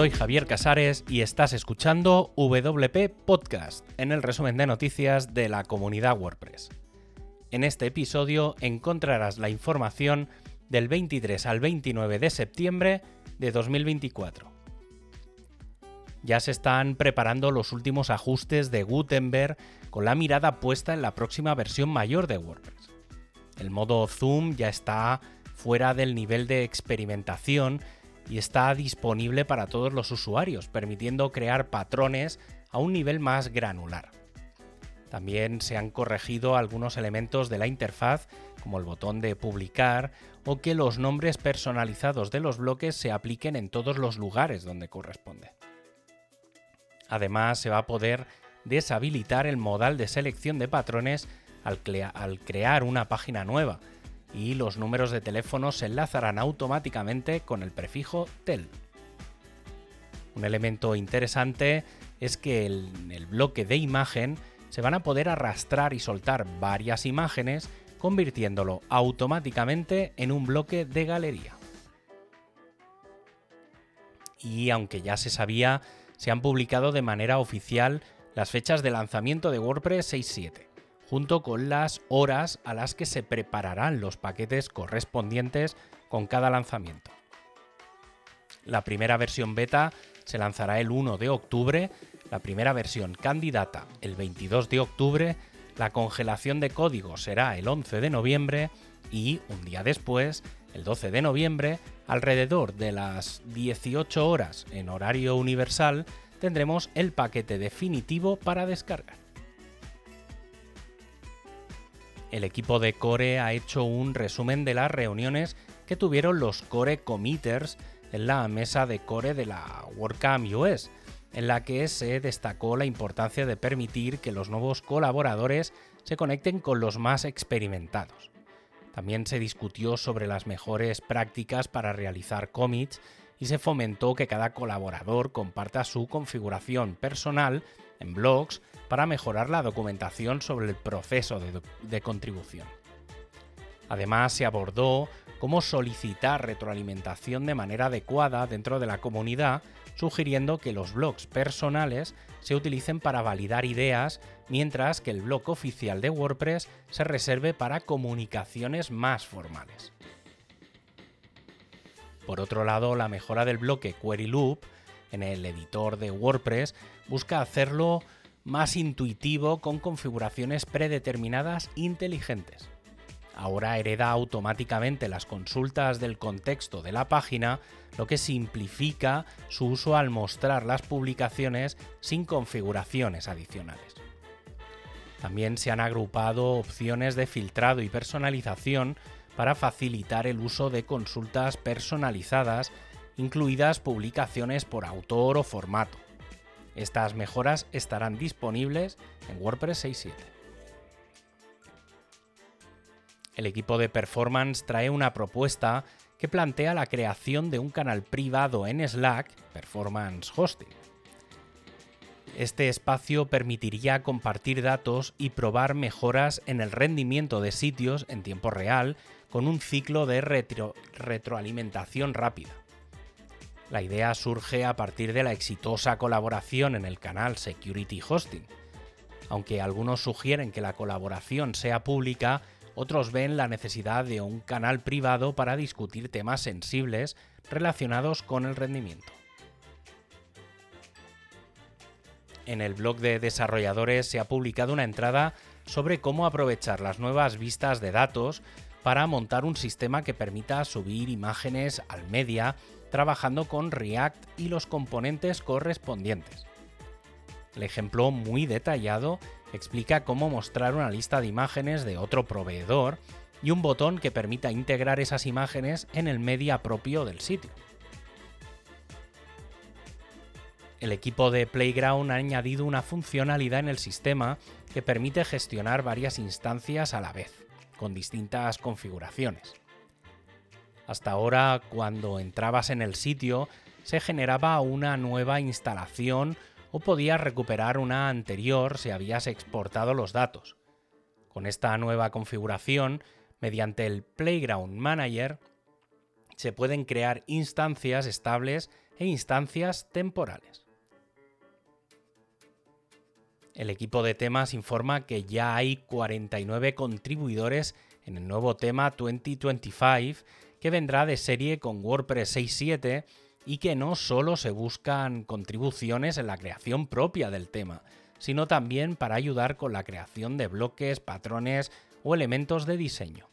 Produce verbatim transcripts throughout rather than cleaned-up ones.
Soy Javier Casares y estás escuchando W P Podcast, en el resumen de noticias de la comunidad WordPress. En este episodio encontrarás la información del veintitrés al veintinueve de septiembre de dos mil veinticuatro. Ya se están preparando los últimos ajustes de Gutenberg con la mirada puesta en la próxima versión mayor de WordPress. El modo Zoom ya está fuera del nivel de experimentación y está disponible para todos los usuarios, permitiendo crear patrones a un nivel más granular. También se han corregido algunos elementos de la interfaz, como el botón de publicar o que los nombres personalizados de los bloques se apliquen en todos los lugares donde corresponde. Además, se va a poder deshabilitar el modal de selección de patrones al, crea- al crear una página nueva, y los números de teléfono se enlazarán automáticamente con el prefijo tel. Un elemento interesante es que en el bloque de imagen se van a poder arrastrar y soltar varias imágenes, convirtiéndolo automáticamente en un bloque de galería. Y aunque ya se sabía, se han publicado de manera oficial las fechas de lanzamiento de WordPress seis punto siete. junto con las horas a las que se prepararán los paquetes correspondientes con cada lanzamiento. La primera versión beta se lanzará el uno de octubre, la primera versión candidata el veintidós de octubre, la congelación de código será el once de noviembre y, un día después, el doce de noviembre, alrededor de las dieciocho horas en horario universal, tendremos el paquete definitivo para descargar. El equipo de Core ha hecho un resumen de las reuniones que tuvieron los Core Committers en la mesa de Core de la WordCamp U S, en la que se destacó la importancia de permitir que los nuevos colaboradores se conecten con los más experimentados. También se discutió sobre las mejores prácticas para realizar commits y se fomentó que cada colaborador comparta su configuración personal en blogs para mejorar la documentación sobre el proceso de, de contribución. Además, se abordó cómo solicitar retroalimentación de manera adecuada dentro de la comunidad, sugiriendo que los blogs personales se utilicen para validar ideas, mientras que el blog oficial de WordPress se reserve para comunicaciones más formales. Por otro lado, la mejora del bloque Query Loop en el editor de WordPress busca hacerlo más intuitivo con configuraciones predeterminadas inteligentes. Ahora hereda automáticamente las consultas del contexto de la página, lo que simplifica su uso al mostrar las publicaciones sin configuraciones adicionales. También se han agrupado opciones de filtrado y personalización para facilitar el uso de consultas personalizadas, incluidas publicaciones por autor o formato. Estas mejoras estarán disponibles en WordPress seis punto siete. El equipo de Performance trae una propuesta que plantea la creación de un canal privado en Slack, Performance Hosting. Este espacio permitiría compartir datos y probar mejoras en el rendimiento de sitios en tiempo real con un ciclo de retro- retroalimentación rápida. La idea surge a partir de la exitosa colaboración en el canal Security Hosting. Aunque algunos sugieren que la colaboración sea pública, otros ven la necesidad de un canal privado para discutir temas sensibles relacionados con el rendimiento. En el blog de desarrolladores se ha publicado una entrada sobre cómo aprovechar las nuevas vistas de datos para montar un sistema que permita subir imágenes al media trabajando con React y los componentes correspondientes. El ejemplo muy detallado explica cómo mostrar una lista de imágenes de otro proveedor y un botón que permita integrar esas imágenes en el media propio del sitio. El equipo de Playground ha añadido una funcionalidad en el sistema que permite gestionar varias instancias a la vez, con distintas configuraciones. Hasta ahora, cuando entrabas en el sitio, se generaba una nueva instalación o podías recuperar una anterior si habías exportado los datos. Con esta nueva configuración, mediante el Playground Manager, se pueden crear instancias estables e instancias temporales. El equipo de temas informa que ya hay cuarenta y nueve contribuidores en el nuevo tema veinte veinticinco, que vendrá de serie con WordPress seis punto siete y que no solo se buscan contribuciones en la creación propia del tema, sino también para ayudar con la creación de bloques, patrones o elementos de diseño.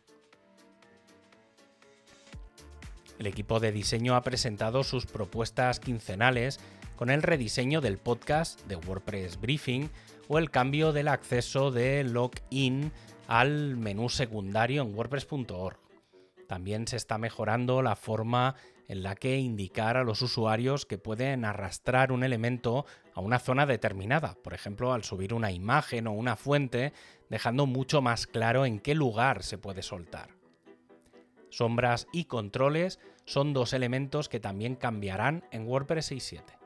El equipo de diseño ha presentado sus propuestas quincenales con el rediseño del podcast de WordPress Briefing o el cambio del acceso de login al menú secundario en WordPress punto org. También se está mejorando la forma en la que indicar a los usuarios que pueden arrastrar un elemento a una zona determinada, por ejemplo, al subir una imagen o una fuente, dejando mucho más claro en qué lugar se puede soltar. Sombras y controles son dos elementos que también cambiarán en WordPress seis punto siete.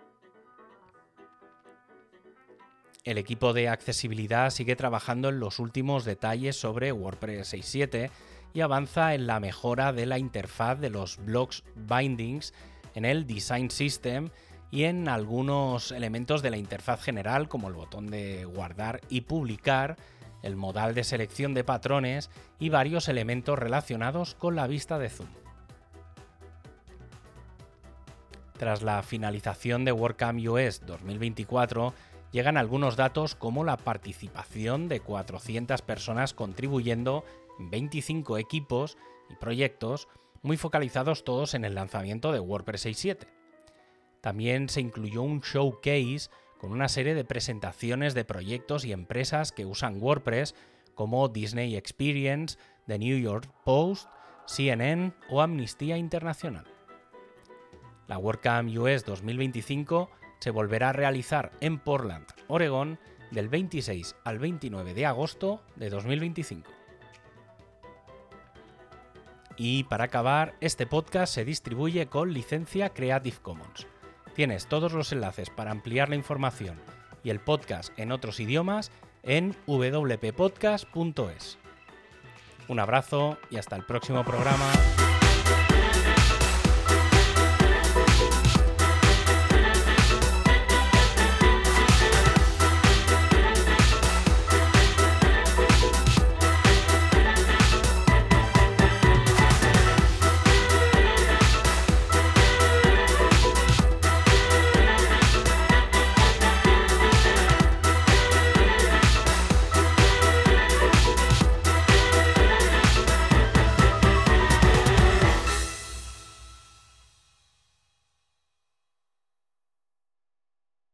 El equipo de accesibilidad sigue trabajando en los últimos detalles sobre WordPress seis punto siete y avanza en la mejora de la interfaz de los blocks bindings en el Design System y en algunos elementos de la interfaz general, como el botón de guardar y publicar, el modal de selección de patrones y varios elementos relacionados con la vista de zoom. Tras la finalización de WordCamp U S dos mil veinticuatro, llegan algunos datos como la participación de cuatrocientas personas contribuyendo en veinticinco equipos y proyectos, muy focalizados todos en el lanzamiento de WordPress seis punto siete. También se incluyó un showcase con una serie de presentaciones de proyectos y empresas que usan WordPress, como Disney Experience, The New York Post, C N N o Amnistía Internacional. La WordCamp U S dos mil veinticinco se volverá a realizar en Portland, Oregón, del veintiséis al veintinueve de agosto de dos mil veinticinco. Y para acabar, este podcast se distribuye con licencia Creative Commons. Tienes todos los enlaces para ampliar la información y el podcast en otros idiomas en w p podcast punto es. Un abrazo y hasta el próximo programa.